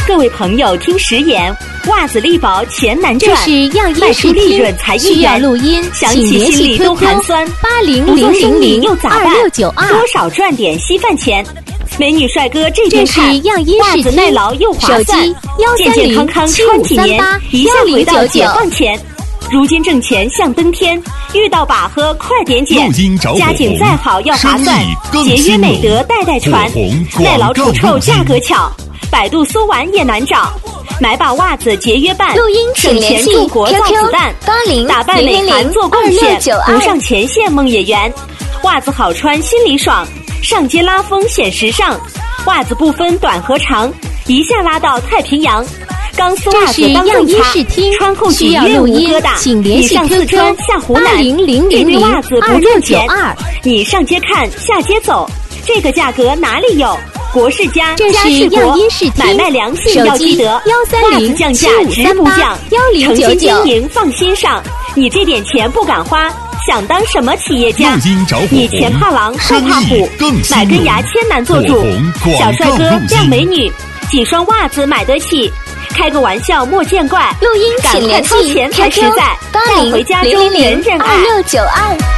各位朋友听实言，袜子力宝钱难赚， 这是样衣卖出试听， 利润才需要 1元， 录音， 想起请联系心里都 QQ 寒酸。不做生意又咋办？ 80002692， 多少赚点稀饭钱。美女帅哥这边这是看， 样衣试听， 袜子耐劳又划手算机， 健健康康穿几年，一下回到解放前。如今挣钱像登天，遇到把喝快点捡。家境再好要划算，节约美德代代传，耐劳除臭价格巧，百度搜完也难找。买把袜子节约办， 录音请省钱联系助国造 QQ 子弹， 80 打扮美韩做贡献， 2692 不上前线梦也圆。袜子好穿心里爽，上街拉风显时尚。袜子不分短和长，一下拉到太平洋。钢丝袜子当样衣正擦试听， 穿后几需要月无录音疙瘩。 请联系你上四 QQ 川下湖南，这对袜子不挣钱。 800692 你上街看下街走，这个价格哪里有？国是家， 这是家是国样衣试，听买卖良心要记得。袜子降价值不降，诚心经营放心上。你这点钱不敢花，想当什么企业家？你前怕狼后怕虎，买根牙签难做主。小帅哥靓美女，几双袜子买得起？开个玩笑莫见怪， 录音赶快请联系掏钱才实在，带回家中人人爱。 2692。